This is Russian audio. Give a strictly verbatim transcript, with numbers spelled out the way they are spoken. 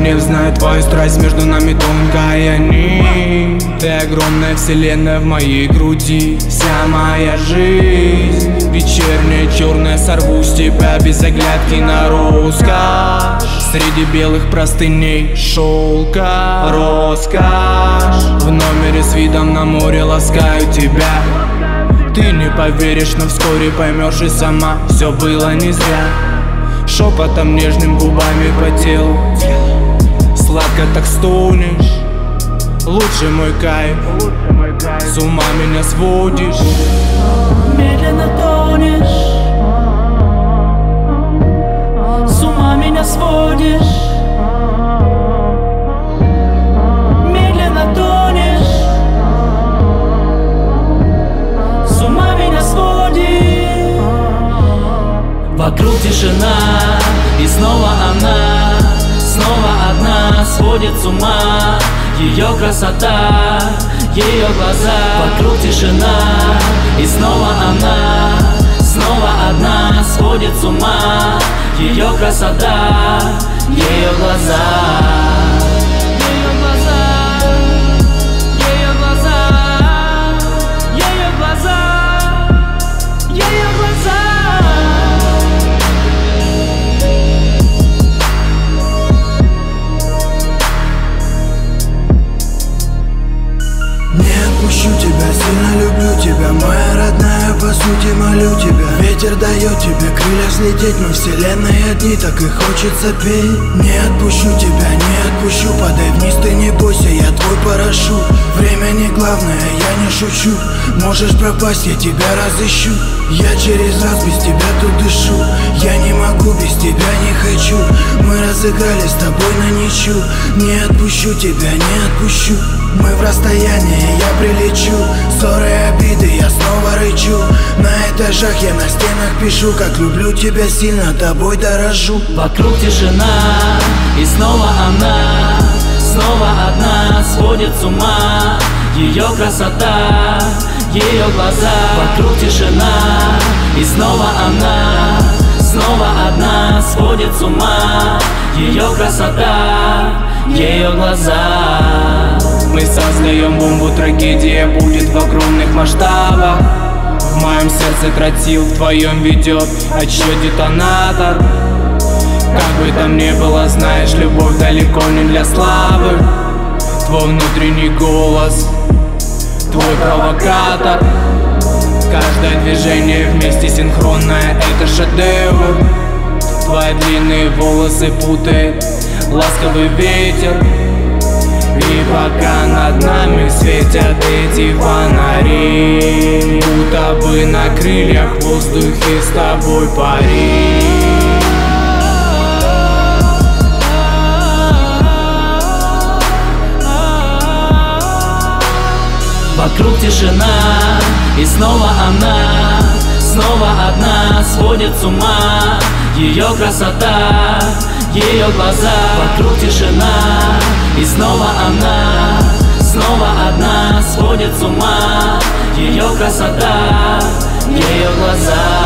не знаю твою страсть, между нами тонкая нить. Ты огромная вселенная в моей груди, вся моя жизнь. Вечерняя черная, сорву с тебя без оглядки на роскошь. Среди белых простыней шелка роскошь. В номере с видом на море ласкаю тебя. Ты не поверишь, но вскоре поймешь и сама, все было не зря. Шепотом нежным губами по телу, сладко так стонешь. Лучший мой кайф, с ума меня сводишь. Медленно тонешь, с ума меня сводишь. Медленно тонешь, с ума меня сводишь. Вокруг тишина, и снова она, снова одна, сводит с ума. Ее красота, ее глаза. Вокруг тишина, и снова она, снова одна, сводит с ума. Ее красота, ее глаза. Ее глаза, ее глаза, ее глаза, ее глаза. Не отпущу тебя, сильно люблю тебя, моя родная, по сути молю тебя. Ветер дает тебе крылья взлететь, мы вселенной одни, так и хочется петь. Не отпущу тебя, не отпущу, подай вниз, ты не бойся, я твой парашют. Время не главное, я не шучу, можешь пропасть, я тебя разыщу. Я через раз без тебя тут дышу, я не могу, без тебя не хочу. Мы разыграли с тобой на ничью, не отпущу тебя, не отпущу. Мы в расстоянии, я прилечу, ссоры и обиды, я снова рычу. На этажах я на стенах пишу, как люблю тебя сильно, тобой дорожу. Вокруг тишина, и снова она, снова одна, сводит с ума. Ее красота, ее глаза. Вокруг тишина, и снова она, снова одна, сводит с ума. Ее красота, ее глаза. Мы создаем бомбу, трагедия будет в огромных масштабах. В моем сердце тротил, в твоем ведет отсчет детонатор. Как бы там ни было, знаешь, любовь далеко не для слабых. Твой внутренний голос, твой провокатор. Каждое движение вместе синхронное, это шедевр. Твои длинные волосы путает ласковый ветер. И пока над нами светят эти фонари, будто бы на крыльях в воздухе с тобой пари. Вокруг тишина, и снова она, снова одна, сводит с ума. Ее красота, ее глаза. Вокруг тишина, и снова она, снова одна, сводит с ума. Ее красота, ее глаза.